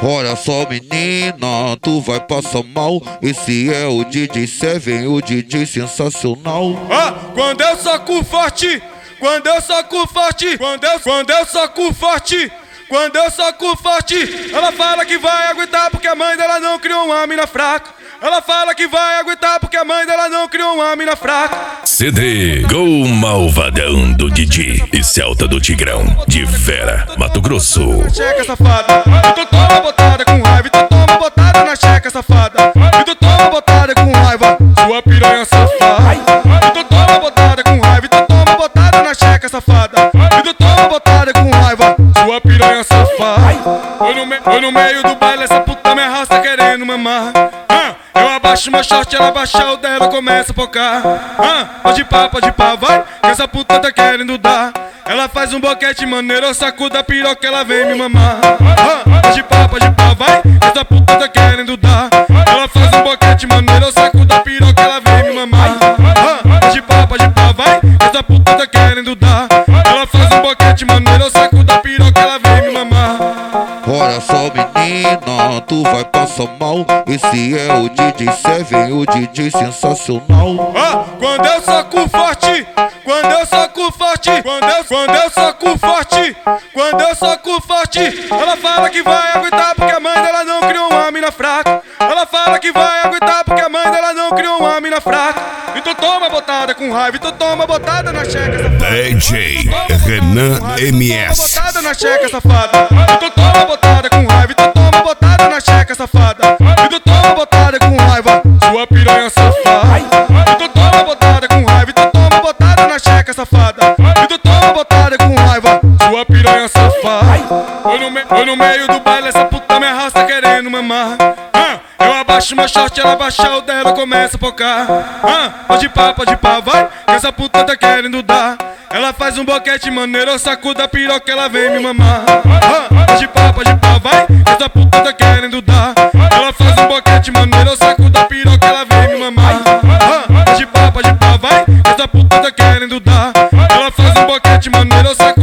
Olha só, menina, tu vai passar mal. Esse é o DJ Seven, o DJ sensacional. Quando eu soco forte, quando eu soco forte, quando eu soco forte, quando eu soco forte, ela fala que vai aguentar porque a mãe dela não criou uma mina fraca. Ela fala que vai aguentar porque a mãe dela não criou uma mina fraca. CD Gol Malvadão do Didi e Celta do Tigrão de Vera, Mato Grosso. Checa safada, e tu toma botada com raiva, e tu toma botada na checa safada, e tu toma botada com raiva, sua piranha safada. E tu toma botada com raiva, e tu toma botada na checa safada, e tu toma botada com raiva, sua piranha safada. Foi no meio do baile, essa puta me arrasta querendo mamar. Eu abaixo meu short, ela abaixa o dela, começa a focar. Pode pá, vai, que essa puta tá querendo dar. Ela faz um boquete maneiro, eu sacudo a piroca, ela vem me mamar. Pode pá, vai, que essa puta tá querendo dar. Ela faz um boquete maneiro, eu sacudo a piroca, ela vem me mamar. Pode pá, vai, que essa puta tá querendo dar. Ela faz um boquete maneiro, eu sacudo a piroca, ela vem me mamar. Olha só, menina, tu vai passar mal. Esse é o DJ Seven, o DJ sensacional. Quando eu soco forte, quando eu soco forte, quando eu soco forte, quando eu soco forte, ela fala que vai aguentar porque a mãe dela não criou uma mina fraca. Ela fala que vai aguentar porque a mãe dela não criou uma mina fraca. E tu toma botada com raiva, e tu toma botada na checa safada. DJ Renan MS. Botada na checa safada, e tu toma botada com raiva, e tu toma botada na checa safada, e tu toma botada com raiva, sua piranha safada. E tu toma botada com raiva, e tu toma botada na checa safada, e tu toma botada com raiva, sua piranha safada. Foi no meio do baile, essa puta me arrasta querendo mamar. Eu abaixo meu short, ela abaixa o dela, começa a focar. Pode pá, vai, que essa puta tá querendo dar. Ela faz um boquete maneiro, eu sacudo a piroca, ela vem me mamar. Pode pá, vai, que essa puta tá querendo dar. Ela faz um boquete maneiro, eu sacudo a piroca, ela vem me mamar. Pode pá, vai, que essa puta tá querendo dar. Ela faz um boquete maneiro, eu sacudo